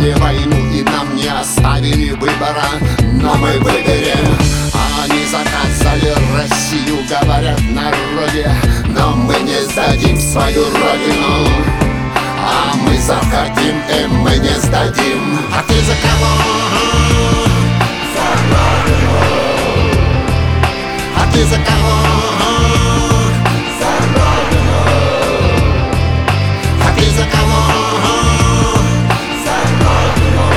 начали войну и нам не оставили выбора, но мы выберем. Они заказали Россию, говорят народе, но мы не сдадим свою родину. А мы захотим, и мы не сдадим. А ты за кого? За родину. А ты за кого? За родину. А ты за кого? За родину.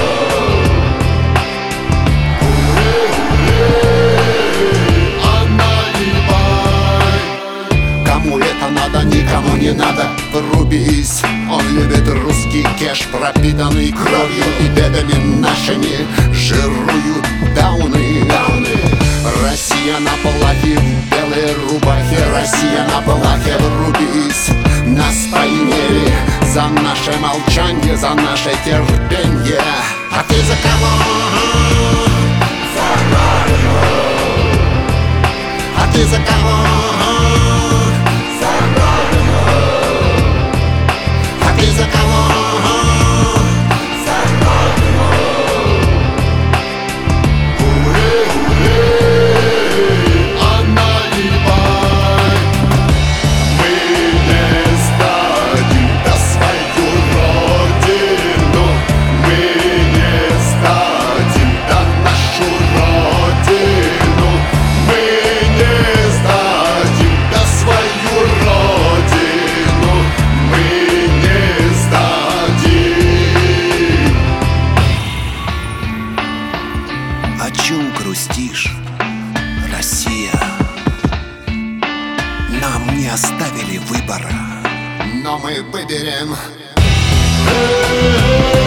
Кому это надо, никому не надо, рубись. Он любит русский кеш, пропитанный кровью и бедами нашими. Жируют дауны. Россия на плахе, в белой рубахе. Россия на плахе, врубись. Нас поимели за наше молчание, за наше терпенье. А ты за кого? За родину. А ты за кого? За кого? За родину. Аналивай. Мы не сдадим свою родину. Мы не сдадим нашу родину. Мы не сдадим свою родину. Мы о чем грустишь, Россия? Нам не оставили выбора, но мы выберем.